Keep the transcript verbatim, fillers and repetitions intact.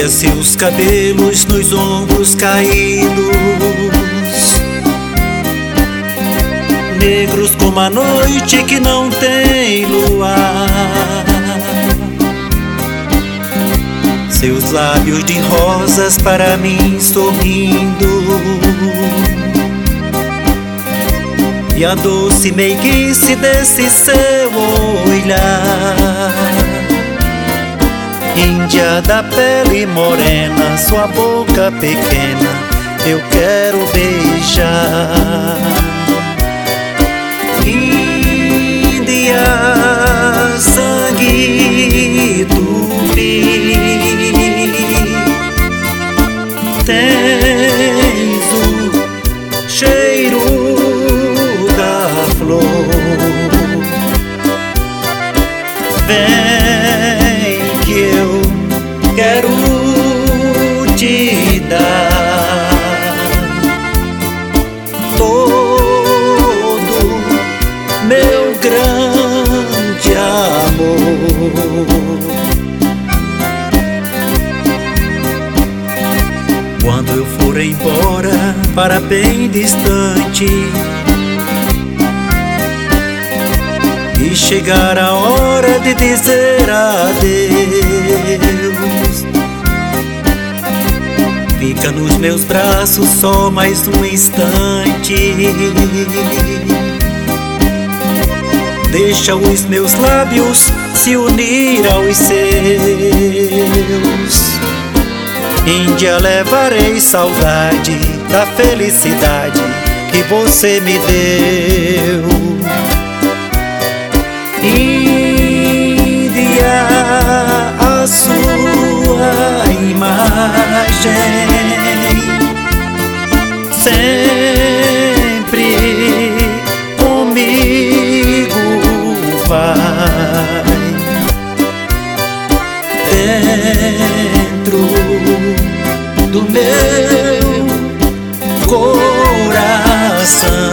Via seus cabelos nos ombros caídos, negros como a noite que não tem luar. Seus lábios de rosas para mim sorrindo, e a doce meiguice desse seu olhar. Índia da pele morena, sua boca pequena eu quero beijar. Índia, sangue tupi, tens o cheiro da flor. Vem que eu quero te dar todo meu grande amor. Quando eu for embora para bem distante e chegar a hora de dizer adeus, fica nos meus braços só mais um instante. Deixa os meus lábios se unir aos seus. Índia, levarei saudade da felicidade que você me deu. Índia, a sua imagem sempre comigo vai. Dentro do meu coração